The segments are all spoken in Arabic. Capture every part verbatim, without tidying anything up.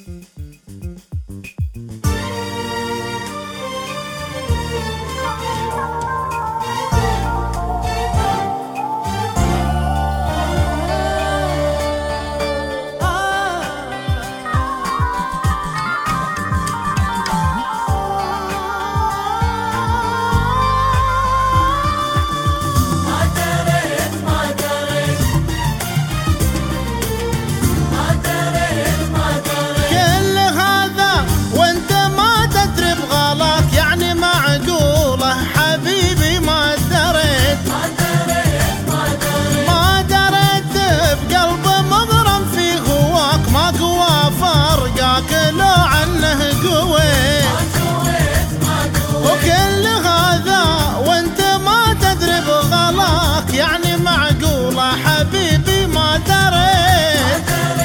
وكل هذا وانت ما تدري بغلاك، يعني معقولة حبيبي ما دريت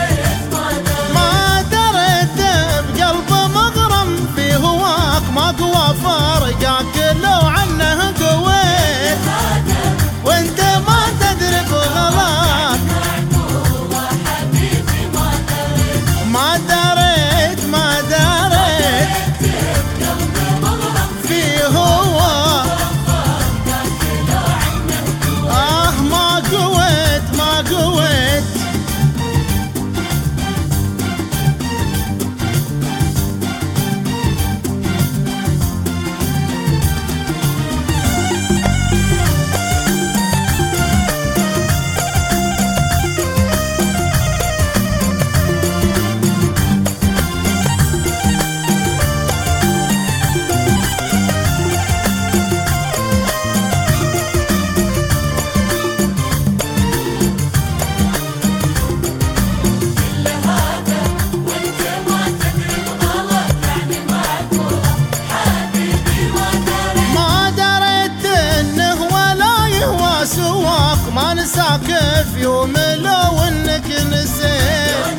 ما دريت بقلب مغرم في هواك، ما قوى فرقاك لو عنه قويت، وانت ما تدري بغلاك ما دريت ما دريت في هو آه ما قويت ما قويت. ما نساك في يوم لو انك نسيت،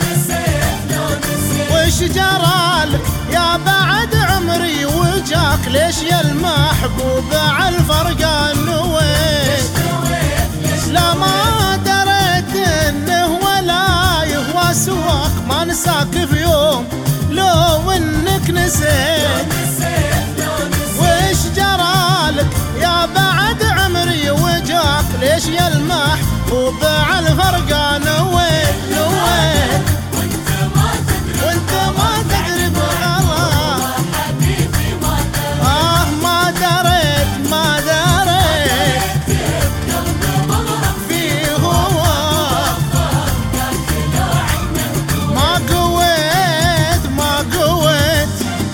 وش جرالك يا بعد عمري وجاك، ليش يا المحبوب عالفرقان نويت؟ لا ما دريت انه ولا يهوى سواك، ما نساك في يوم لو انك نسيت، وش جرالك يا بعد عمري وجاك، ليش يا المحبوب عالفرقان نويت نويت، وانت ما تدري بغلاك آه ما دريت ما دريت في هو ما قويت ما قويت.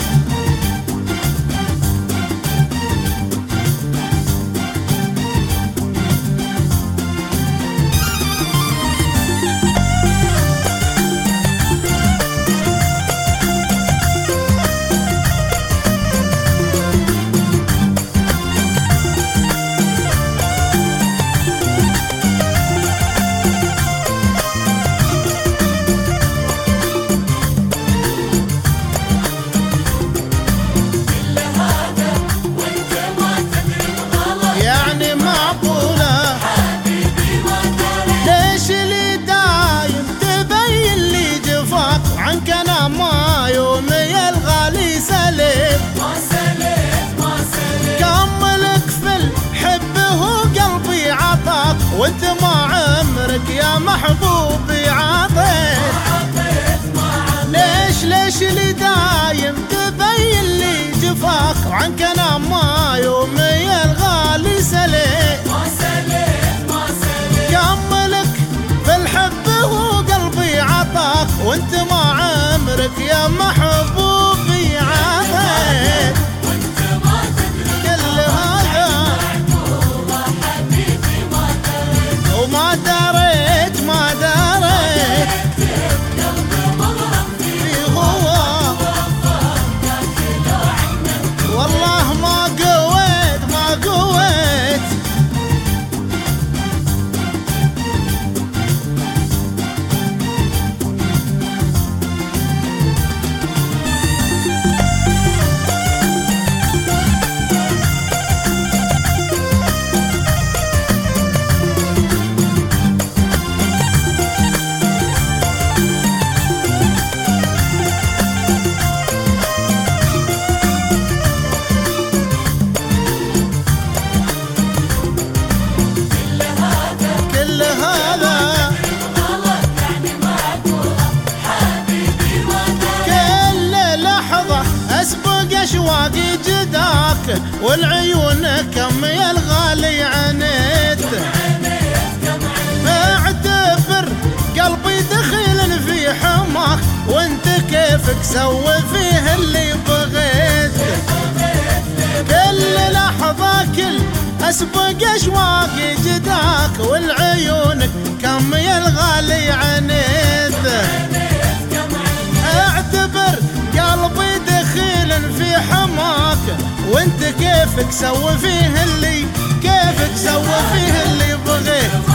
وانت ما عمرك يا محبوبي عطيت، ليش ليش اللي دايم تبين لي جفاك، وعنك انا ما يومي الغالي سليت، كملك في الحب وقلبي عطاك، وانت ما عمرك يا محبوبي عطيت، كل هذا وما دريت ما دريت في هو والله ما قويت ما قويت. جفاك والعيون كم يا الغالي عانيت. اعتبر قلبي دخيل في حماك وانت كيفك سوي فيه اللي بغيت. كل لحظة كل اسبق اشواقي جداك والعيونك كم يا الغالي عانيت. اعتبر قلبي دخيل في حماك وانت كيفك سوي فيه اللي كيفك سوي فيه اللي بغيت.